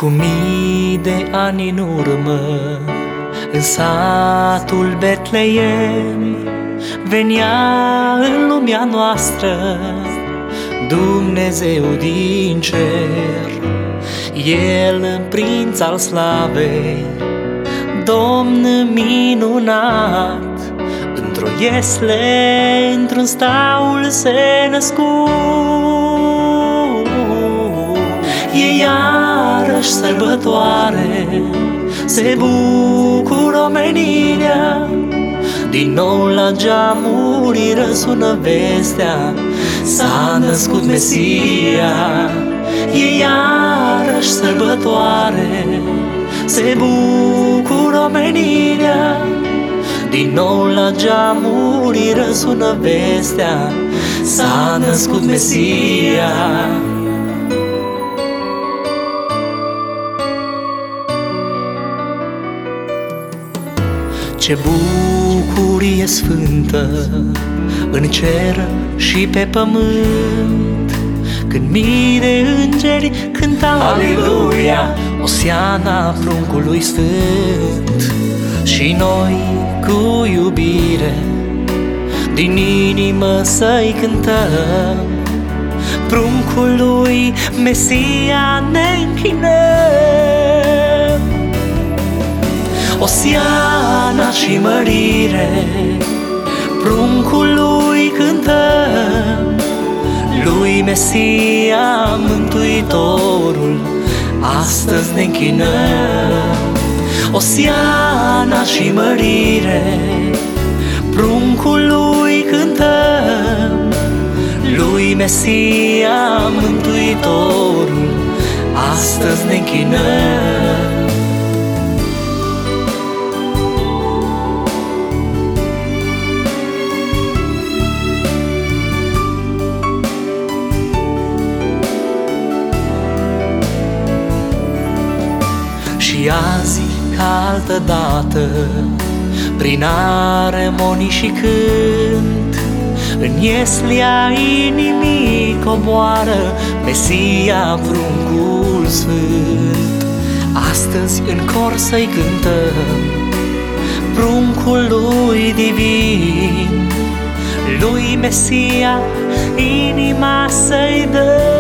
Cu mii de ani în urmă, în satul Betleem, venea în lumea noastră Dumnezeu din cer. El, prinț al slavei, Domn minunat, într-o iesle, într-un staul se născut. E iarăși sărbătoare, se bucură omenirea, din nou la geamuri răsună vestea, s-a născut Mesia. E iarăși sărbătoare, se bucură omenirea, din nou la geamuri răsună vestea, s-a născut Mesia. Ce bucurie sfântă în cer și pe pământ, când mii de îngeri cântau Aleluia, Osiana pruncului sfânt. Și noi cu iubire din inimă să-i cântăm, pruncului Mesia ne închinăm. Osiana și mărire pruncului cântăm, lui Mesia Mântuitorul astăzi ne închinăm. Osiana și mărire pruncului cântăm, lui Mesia Mântuitorul astăzi ne închinăm. Și azi, ca altădată, prin aremonii și cânt, în ieslea inimii coboară Mesia pruncul sfânt. Astăzi în cor să-i cântăm pruncul lui divin, lui Mesia inima să-i dăm.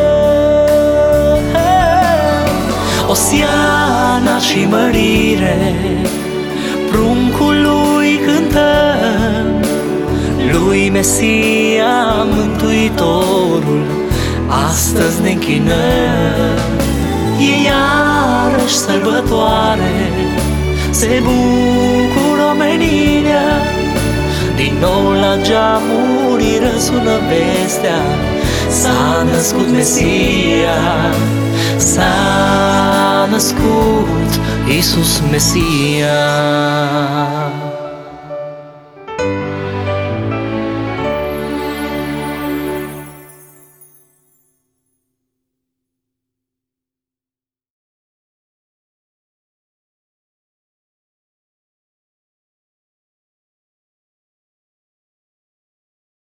Osiana și mărire pruncului cântăm, lui Mesia Mântuitorul astăzi ne închinăm. E iarăși sărbătoare, se bucură omenirea, din nou la geamuri răsună vestea, s-a născut Mesia, s-a născut Iisus Mesia.